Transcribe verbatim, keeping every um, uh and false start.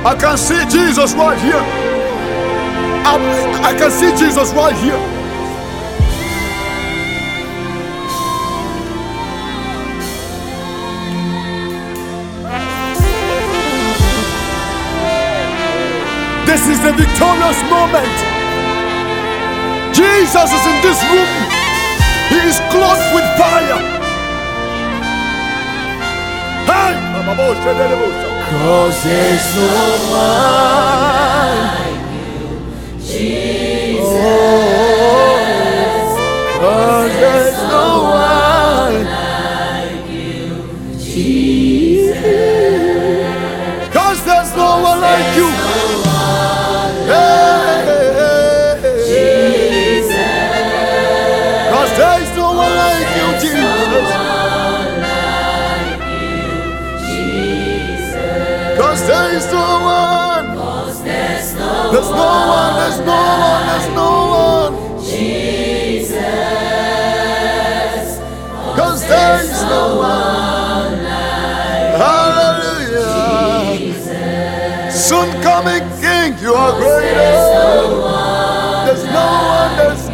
I can see Jesus right here. I, I can see Jesus right here. This is the victorious moment. Jesus is in this room. He is clothed with fire. Hey! Cause there's no one like you, Jesus. Oh, cause there's no one like you, Jesus. Cause there's no one like you. There's no one like you, Jesus. Cause there's no one. There's no one, there's no one, there's no one. Jesus. Cause there's no one like hallelujah. Soon coming King, you are greater. There's no one, there's